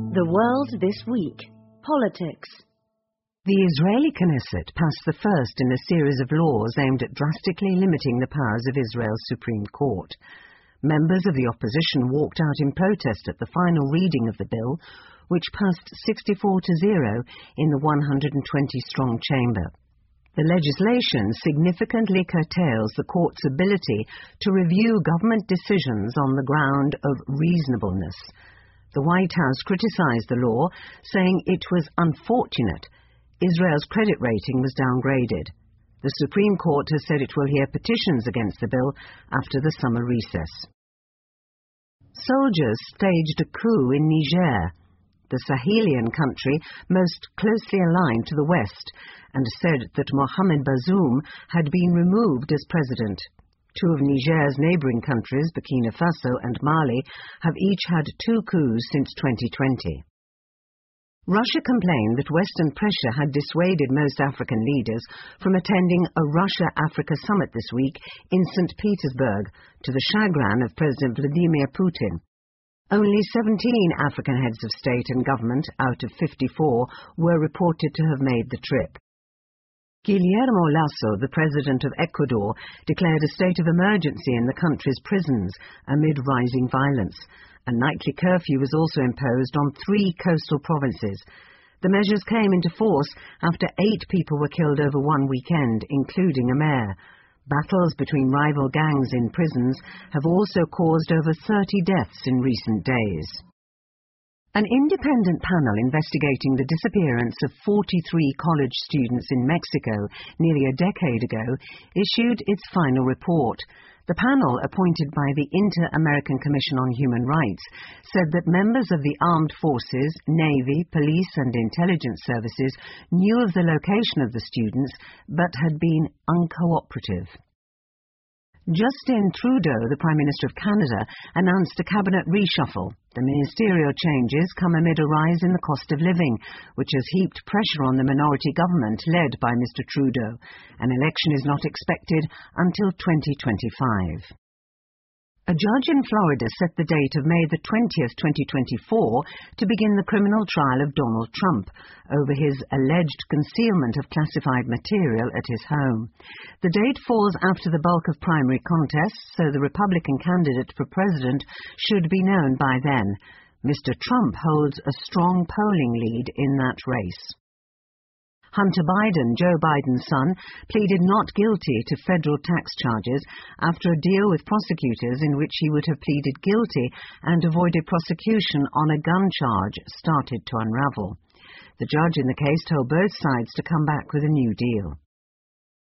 The World This Week. Politics. The Israeli Knesset passed the first in a series of laws aimed at drastically limiting the powers of Israel's Supreme Court. Members of the opposition walked out in protest at the final reading of the bill, which passed 64-0 in the 120-strong chamber. The legislation significantly curtails the court's ability to review government decisions on the ground of reasonableness. The White House criticized the law, saying it was unfortunate. Israel's credit rating was downgraded. The Supreme Court has said it will hear petitions against the bill after the summer recess. Soldiers staged a coup in Niger, the Sahelian country most closely aligned to the West, and said that Mohamed Bazoum had been removed as president. Two of Niger's neighboring countries, Burkina Faso and Mali, have each had 2 coups since 2020. Russia complained that Western pressure had dissuaded most African leaders from attending a Russia-Africa summit this week in St. Petersburg, to the chagrin of President Vladimir Putin. Only 17 African heads of state and government out of 54 were reported to have made the trip. Guillermo Lasso, the president of Ecuador, declared a state of emergency in the country's prisons amid rising violence. A nightly curfew was also imposed on 3 coastal provinces. The measures came into force after 8 people were killed over one weekend, including a mayor. Battles between rival gangs in prisons have also caused over 30 deaths in recent days. An independent panel investigating the disappearance of 43 college students in Mexico nearly a decade ago issued its final report. The panel, appointed by the Inter-American Commission on Human Rights, said that members of the armed forces, Navy, police and intelligence services knew of the location of the students but had been uncooperative. Justin Trudeau, the Prime Minister of Canada, announced a cabinet reshuffle. The ministerial changes come amid a rise in the cost of living, which has heaped pressure on the minority government led by Mr. Trudeau. An election is not expected until 2025. A judge in Florida set the date of May the 20th, 2024, to begin the criminal trial of Donald Trump over his alleged concealment of classified material at his home. The date falls after the bulk of primary contests, so the Republican candidate for president should be known by then. Mr. Trump holds a strong polling lead in that race. Hunter Biden, Joe Biden's son, pleaded not guilty to federal tax charges after a deal with prosecutors in which he would have pleaded guilty and avoided prosecution on a gun charge started to unravel. The judge in the case told both sides to come back with a new deal.